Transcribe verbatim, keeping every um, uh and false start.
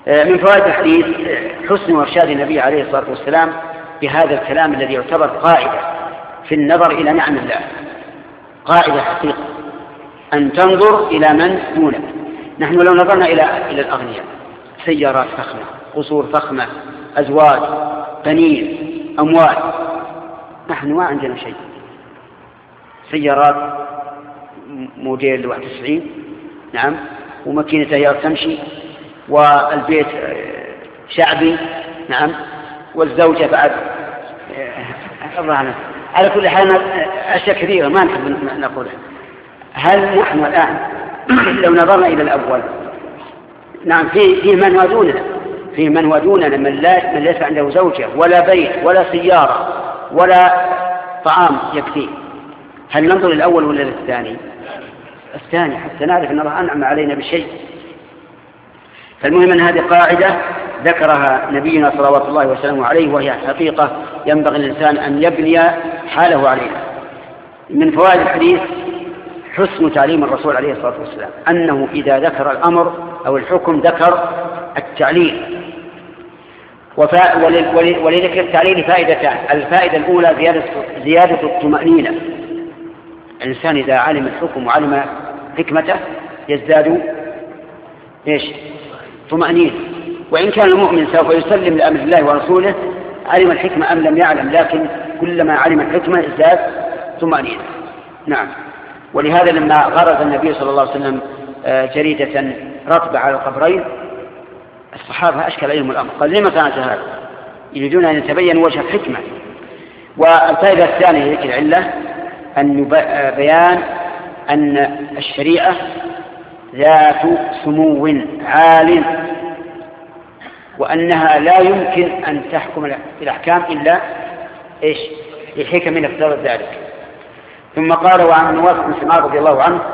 من فوائد الحديث حسن وارشاد النبي عليه الصلاة والسلام بهذا الكلام الذي يعتبر قاعدة في النظر إلى نعم الله، قاعدة حقيقة أن تنظر إلى من دونك. نحن لو نظرنا إلى إلى الأغنياء، سيارات فخمة، قصور فخمة، أزواج، بنين، أموال، نحن ما عندنا شيء. سيارات موديل واحد وتسعين، نعم، وماكينة تيار تمشي، والبيت شعبي، نعم، والزوجة بعد الله. على كل حال أشياء كثيرة ما نحب نقولها. هل نحن الآن لو نظرنا إلى الأول، نعم، في في من هو دوننا، في من هو دوننا من, لا من ليس عنده زوجة ولا بيت ولا سيارة ولا طعام يكفيه، هل ننظر للأول ولا للثاني؟ الثاني، حتى نعرف أن الله أنعم علينا بشيء. فالمهم أن هذه قاعدة ذكرها نبينا صلوات الله وسلامه عليه، وهي حقيقة ينبغي الإنسان أن يبني حاله عليها. من فوائد الحديث حسن تعليم الرسول عليه الصلاة والسلام، أنه إذا ذكر الأمر أو الحكم ذكر التعليل. وفا... ول... ول... ولذكر التعليل فائدتان. الفائدة الأولى زيادة, زيادة الطمأنينة. الإنسان إذا علم الحكم وعلم حكمته يزداد إيش؟ طمأنينة. وإن كان المؤمن سوف يسلم لأمر الله ورسوله علم الحكمة أم لم يعلم، لكن كلما علم الحكمة ازداد طمأنينة. نعم. ولهذا لما غرز النبي صلى الله عليه وسلم جريدة رطبة على القبرين، الصحابة أشكل عليهم الأمر، قال لما صنعت هذا؟ يريدون أن يتبين وجه الحكمة. والفائدة الثانية ذكر العلة أن بيان أن الشريعة ذات سمو عال، وأنها لا يمكن أن تحكم الأحكام إلا إيش؟ الحكم من اقتضت ذلك. ثم قال: وعن نواس بن سمعان رضي الله عنه